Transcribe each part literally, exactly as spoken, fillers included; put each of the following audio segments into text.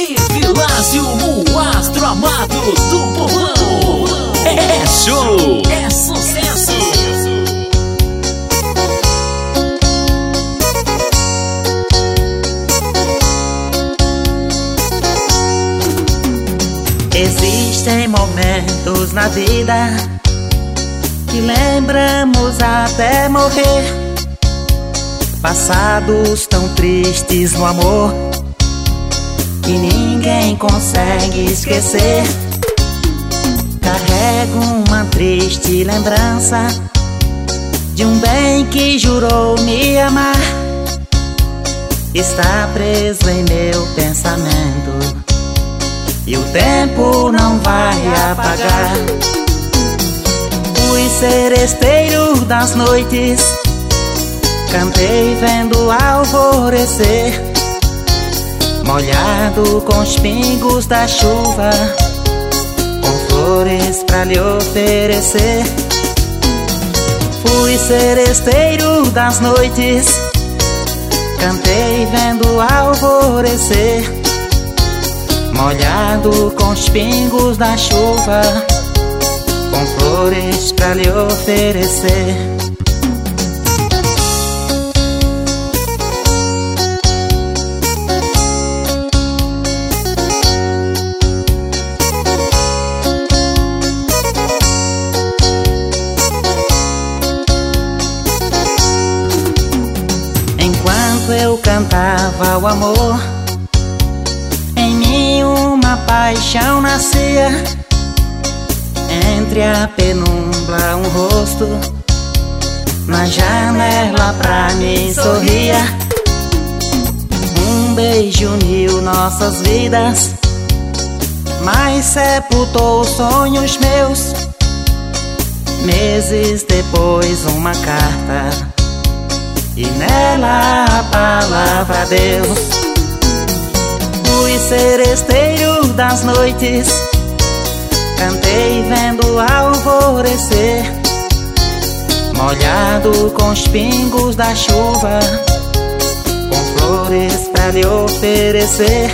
e Vilásio, o astro amado do povão. É show, é sucesso. Existem momentos na vida que lembramos até morrer, passados tão tristes no amor que ninguém consegue esquecer. Carrego uma triste lembrança de um bem que jurou me amar. Está preso em meu pensamento e o tempo não vai apagar. Fui seresteiro das noites, cantei vendo alvorecer, molhado com os pingos da chuva, com flores pra lhe oferecer. Fui seresteiro das noites, cantei vendo alvorecer, molhado com os pingos da chuva, com flores pra lhe oferecer. Enquanto eu cantava o amor, em mim uma paixão nascia. Entre a penumbra um rosto na janela pra mim sorria. Um beijo uniu nossas vidas, mas sepultou sonhos meus. Meses depois uma carta e nela a palavra Deus. Fui seresteiro das noites, cantei vendo alvorecer, molhado com os pingos da chuva, com flores pra lhe oferecer.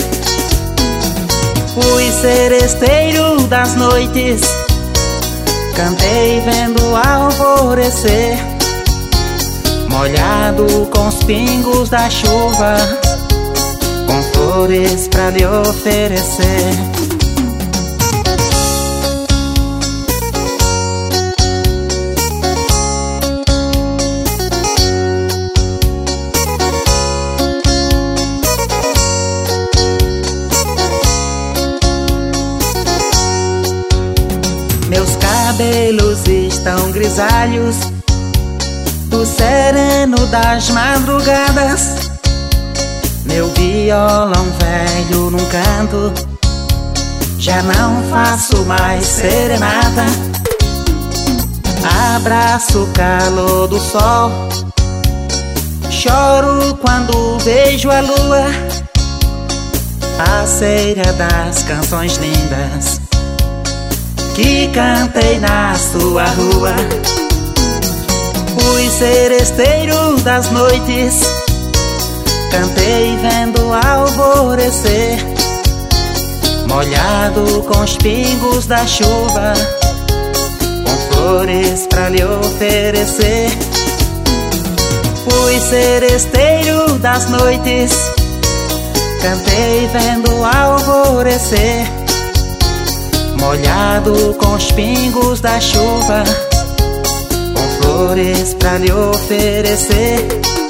Fui seresteiro das noites, cantei vendo alvorecer, molhado com os pingos da chuva, com flores pra lhe oferecer. Meus cabelos estão grisalhos do sereno das madrugadas. Meu violão velho num canto, já não faço mais serenata. Abraço o calor do sol, choro quando vejo a lua, parceira das canções lindas que cantei na sua rua. Fui seresteiro das noites, cantei vendo alvorecer, molhado com os pingos da chuva, com flores pra lhe oferecer. Fui seresteiro das noites, cantei vendo alvorecer, molhado com os pingos da chuva, com flores pra lhe oferecer.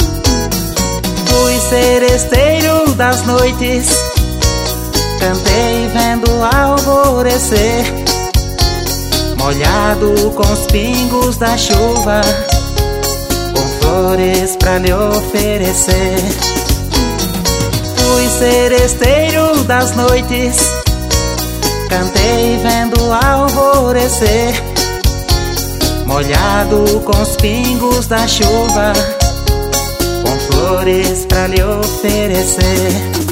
Fui seresteiro das noites, cantei vendo alvorecer, molhado com os pingos da chuva, com flores pra lhe oferecer. Fui seresteiro das noites, cantei vendo alvorecer, molhado com os pingos da chuva, com flores pra lhe oferecer.